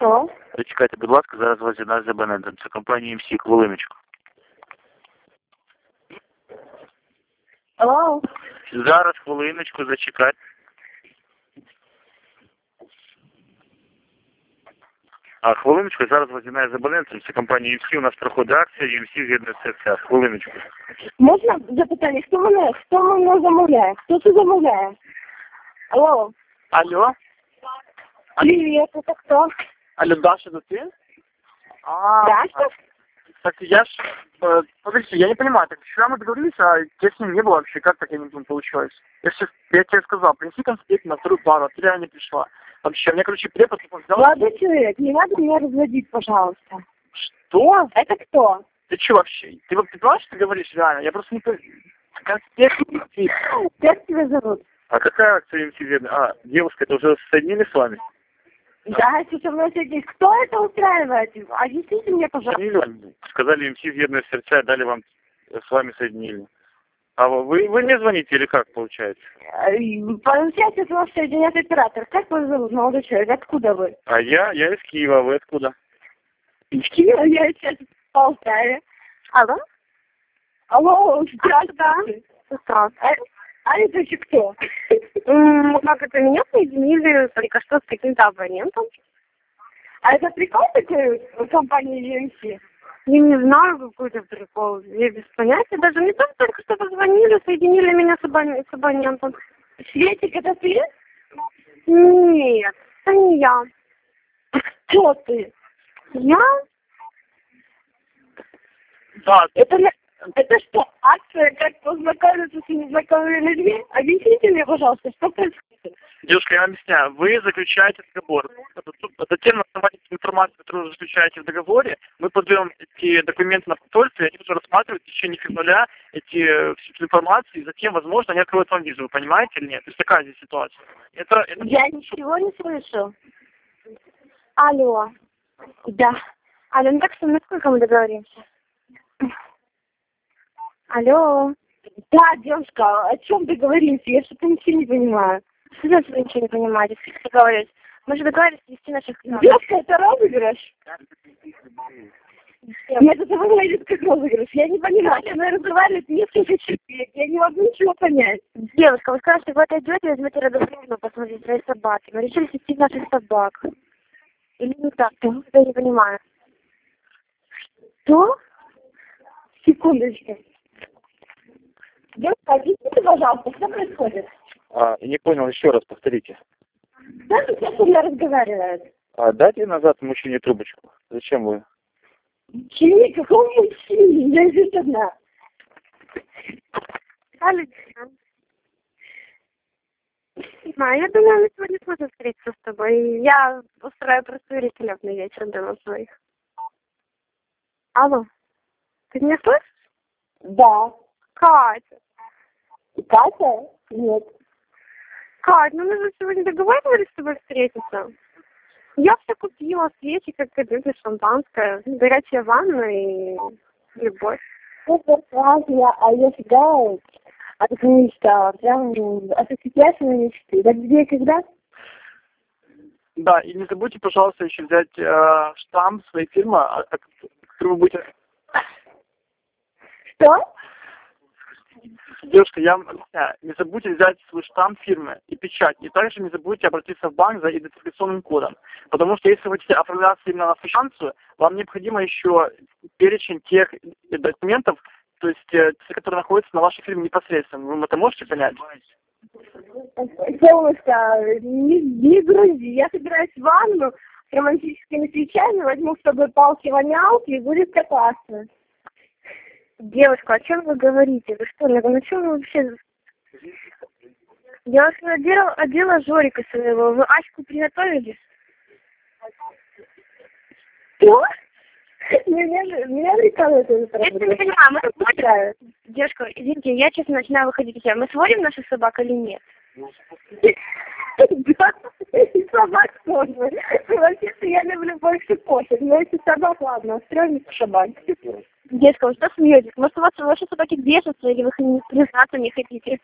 Алло. Зачекайте, будь ласка, зараз вас з'єднаю з абонентом. Це компанія МС, хвилиночку. Алло. Зараз, хвилиночку, зачекайте. Хвилиночку, зараз вас з'єднаю з абонентом. Це компанія МС, у нас проходить акція, МС з'єднує серця. Хвилиночку. Можна запитання, хто мене замовляє? Хто це замовляє? Алло. Алло? Привет, это кто? Алло, Даша, это ты? Даша? Так я ж... Подожди, я не понимаю, так вчера мы договорились, а тебя с ним не было вообще, как так я не получилось? Я тебе сказал, принеси конспект на вторую пару, а ты реально не пришла. Вообще, мне, короче, препод взял... Молодой человек, не надо меня разводить, пожалуйста. Что? Это кто? Ты что вообще? Ты понимаешь, что ты говоришь реально? Я просто не понимаю. Конспект... Как тебя зовут? А какая акция МС з'єднує? Девушка, это уже соединили с вами? Да, сейчас у нас здесь. Кто это устраивает? Объясните мне, пожалуйста. Соединили? Сказали, МС з'єднує сердца, дали вам, с вами соединили. А вы не звоните или как получается? Получается, что вас соединяет оператор. Как вас зовут, молодой человек? Откуда вы? А я из Киева, вы откуда? Из Киева, я сейчас в Полтаве. Алло? Алло, здравствуйте. Здравствуйте. А это еще кто? Как это, меня соединили только что с каким-то абонентом. А это прикол такой в компании EMC? Я не знаю, какой-то прикол. Я без понятия. Даже не только что позвонили, соединили меня с абонентом. Светик, это ты? Нет, это не я. Кто ты? Я? Да, Это что, акция, как познакомиться с незнакомыми людьми? Объясните мне, пожалуйста, что происходит? девушка, я вам объясняю. Вы заключаете договор. Затем, на основании информации, которую вы заключаете в договоре, мы подаем эти документы на консультацию, и они уже рассматривают в течение февраля всю эту информацию, и затем, возможно, они откроют вам визу. Вы понимаете или нет? То есть такая здесь ситуация. Это... Я ничего не слышу. Алло. Да. Алло, ну так что, насколько мы договоримся? Алло. Да, девушка, о чем договоримся? Я что-то ничего не понимаю. Что значит вы ничего не понимаете? Как договорились? Мы же договорились вести наших клиентов. Девушка, это розыгрыш? Нет, это выглядит как розыгрыш. Я не понимаю, со мной разговаривает несколько человек. Я не могу ничего понять. Девушка, вы скажете, вы отойдете, возьмете рядом посмотреть свои собаки. Мы решили вести наших собак. Или не так? Я не понимаю. Что? Секундочку. Девушка, объясните, пожалуйста, что происходит? Я не понял, еще раз повторите. Да, кто со мной разговаривает? Дайте назад мужчине трубочку. Зачем вы? Мужчине? Какому мужчине? Я здесь одна. Александр. Я думаю, мы сегодня сможем встретиться с тобой. Я устрою простой великолепный вечер для нас своих. Алло. Ты меня слышишь? Да. Катя. Катя? Нет. Кать, ну мы же сегодня договаривались с тобой встретиться. Я все купила, свечи, как ты любишь, шампанское, горячая ванна и любовь. Это правда, а я всегда от мечта, прям осуществляющая мечты. Так где и когда? Да, и не забудьте, пожалуйста, еще взять штамп своей фирмы, который вы будете... Что? Девушка, я вам объясняю, не забудьте взять свой штамп фирмы и печать. И также не забудьте обратиться в банк за идентификационным кодом. Потому что если вы хотите оформляться именно на станцию, вам необходимо еще перечень тех документов, то есть те, которые находятся на вашей фирме непосредственно. Вы это можете понять? Солнышко, не грузи. Я собираюсь в ванну с романтическими свечами, возьму с собой палки-вонялки и будет кататься. Девушка, о чем вы говорите? Вы что, на чем вы вообще... Я уже одела Жорика своего. Вы Аську приготовили? Что? Меня прикалывает это. Я не понимаю, мы смотрим... Девушка, извините, я честно начинаю выходить из себя. Мы сводим наших собак или нет? Да, и собак тоже. Вообще-то я люблю больше кошек, но если собак, ладно, устроим собак. Девушка, вы что смеетесь? Может, у вас ваши собаки бесятся, или вы не признаться не хотите?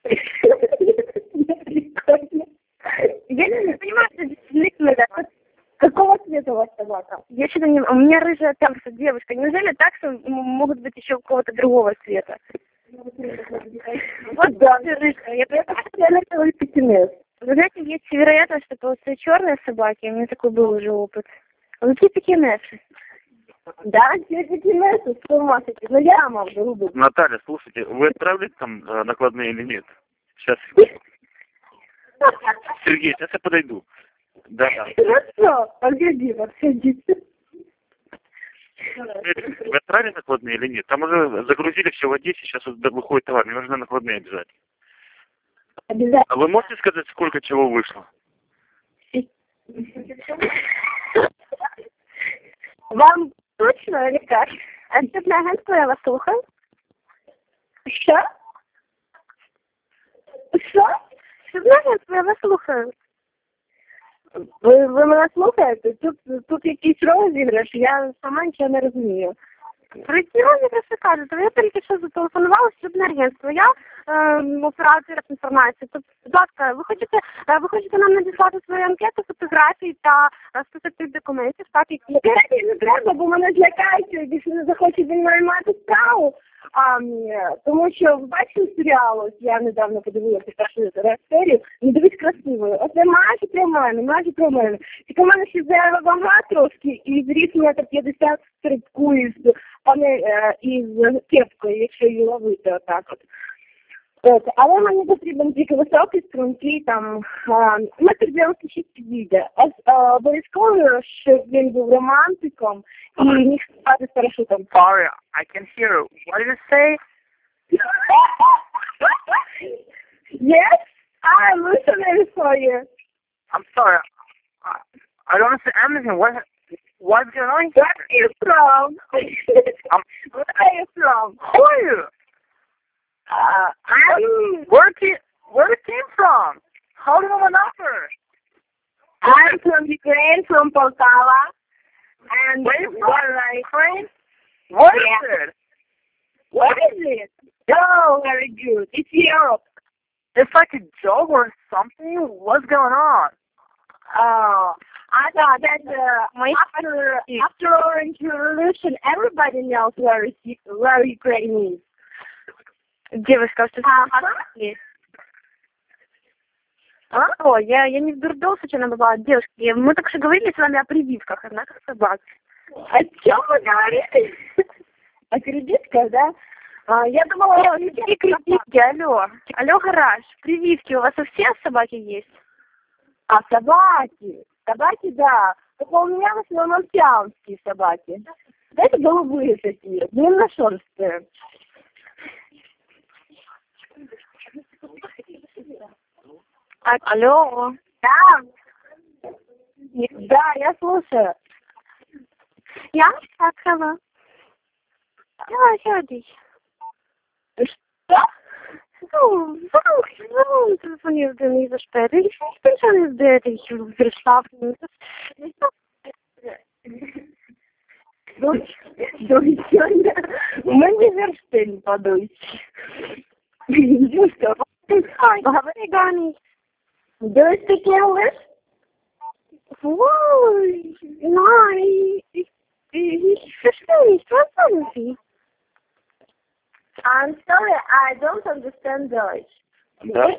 Я не понимаю, что действительно, Какого цвета у вас собака? Я что-то не... У меня рыжая такса, девушка. Неужели таксы могут быть еще у кого-то другого цвета? Вот да, рыжая. Я хотела пекинес. Вы знаете, есть вероятность, что получится черные собаки. У меня такой был уже опыт. А какие пекинесы? Да, все пекинесы, с ума сойти. Но я могу рубить. Наталья, слушайте, вы отправили там накладные или нет? Сейчас. Сергей, сейчас я подойду. Да. Хорошо, погоди, подходите. Вы отправили накладные или нет? Там уже загрузили все в Одессе, сейчас вот выходит товар, мне нужны накладные обязательно. Обязательно. А вы можете сказать, сколько чего вышло? Вам точно или как? Отчетное агентство, я вас слухаю. Що? Що? Отчетное агентство, я вас слухаю. Ви мене слухаєте? Тут якийсь розіграш, я сама нічого не розумію. Про які розіграші ви кажете? Я тільки що зателефонувала в шлюбне агентство. Я оператор інформації. Тобто, будь ласка, ви хочете нам надіслати свою анкету, фотографії та список тих документів, так, які... Не треба, бо мене злякають, більше не захочуть зі мною мати справу. Тому що ви бачили серіал, ось я недавно подивилася першу серію, не дивись красивою. Оце майже про мене. Тільки в мене ще заява вага трошки, і зріс метр 50 стрибку із кепкою, якщо її ловити отак от. Але мені потрібен тільки високий, стрункий, там, метр 96 підійде. Обов'язково, щоб він був романтиком і міг спати з парашутом. Sorry, I can hear you. What did you say? Yes, I'm listening for you. I'm sorry. I don't understand anything. What's going on Where are you from? Where are you from? Who are you? Where it came from? How do you know my number? I'm from Ukraine, from Poltava. And Where you from? Ukraine? What is Yeah. it? What is it? Oh, very good. It's Europe. It's like a joke or something? What's going on? Oh, I thought that after Orange Revolution, everybody knows where Ukraine is. Девушка, что есть? О, я не в дурдом случайно была. Девушки, мы только что говорили с вами о прививках, однако собак. О чем вы говорите? О кредитках, да? Я думала, Какие прививки? Алло, гараж. Прививки у вас у всех собаки есть? Собаки. Собаки, да. Только у меня в основном сиамские собаки. Это голубые такие, длинношерстые. Алло. Да. Да, я слушаю. Я Акрова. Давай, сядь. Что? Ну, телефонує до неї за шпети. І що не здаєте, що прийшла. У мене верштин падають. Дюшка, Говори, Гані. do you speak English? Ой, ich verstehe nicht, was sagen Sie? I'm sorry, I don't understand Deutsch. Да.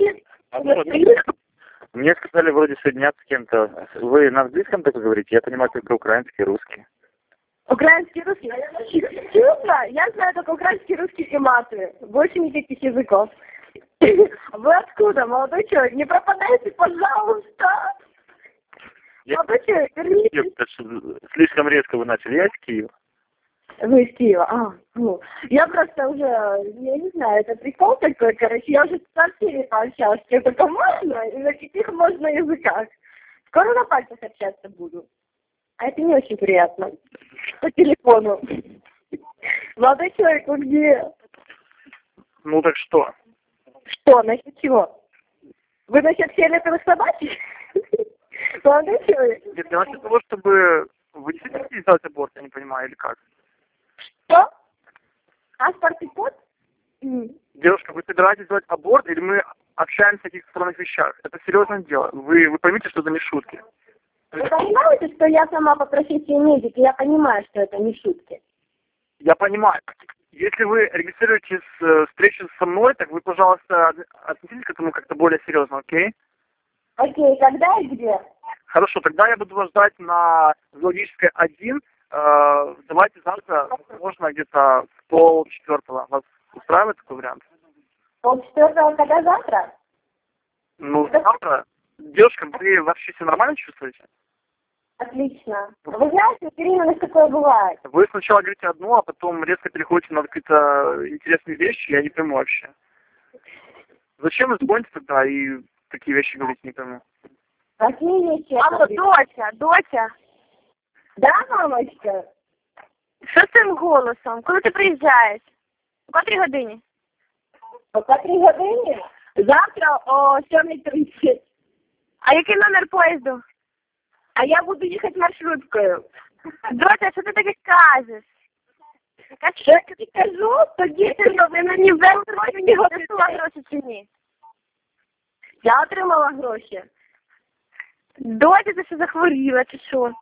Мне сказали вроде соединяться с кем-то. Вы на английском только говорите? Я понимаю только украинский, русский. Украинский, русский. Честно, я знаю только украинский, русский и маты. Больше никаких языков. Вы откуда, молодой человек? Не пропадайте, пожалуйста. Молодой человек, вернитесь. Слишком резко вы начали. Я из Киева. Вы из Киева? Я просто уже, я не знаю, это прикол такой, короче, я уже со всеми пообщалась, что только можно и на каких можно языках. Скоро на пальцах общаться буду. А это не очень приятно. По телефону. Молодой человек, вы где? Ну так что? Что, насчет чего? Вы насчет фиолетовых собачек? Молодой человек. Нет, я насчет того, чтобы вы действительно хотите сделать аборт, я не понимаю, или как? Что? Паспорт и код? Девушка, вы собираетесь делать аборт, или мы общаемся о каких-то странных вещах? Это серьезное дело. Вы поймите, что это не шутки. Вы понимаете, что я сама по профессии медик, и я понимаю, что это не шутки? Я понимаю. Если вы регистрируетесь встречу со мной, так вы, пожалуйста, относитесь к этому как-то более серьезно, окей? Окей, когда и где? Хорошо, тогда я буду вас ждать на Зоологической 1. Давайте завтра, возможно, где-то в 3:30. Вас устраивает такой вариант? 3:30, когда завтра? Ну, завтра. Девушка, вы вообще себя нормально чувствуете? Отлично. Вы знаете, у беременных такое бывает. Вы сначала говорите одно, а потом резко переходите на какие-то интересные вещи, я не пойму вообще. Зачем вы звоните тогда и такие вещи говорите, не пойму. Какие вещи? Алло, Доця. Да, мамочка? Що з цим голосом? Коли ти приїжджаєш? У котрій годині? О котрій годині? Завтра о 7:30. А який номер поїзду? А я буду їхати маршруткою. Доця, що ти таке кажеш? Що я тобі кажу? Тоді ти ви мені Ти отримала гроші чи ні? Я отримала гроші. Доця, ти що захворіла, чи що?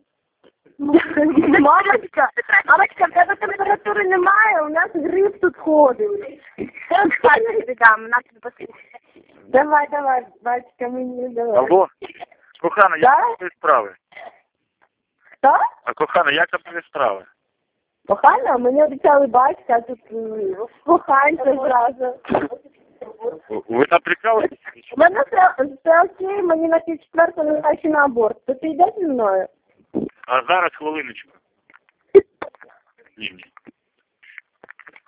Мамочка, в тебе температури немає, у нас грип тут ходить. Я тобі дам, на тобі послухай. Давай, батька, мені давай. Алло, кохана, Да? як там справи? Хто? А кохана, як там справи? Кохана, мені обіцяли батька, а тут коханця зразу. Ви там прикалуєтесь? У мене все окей, мені на 4:30 назначено на аборт. То ти йдеш зі мною? А зараз хвилиночку. Ні.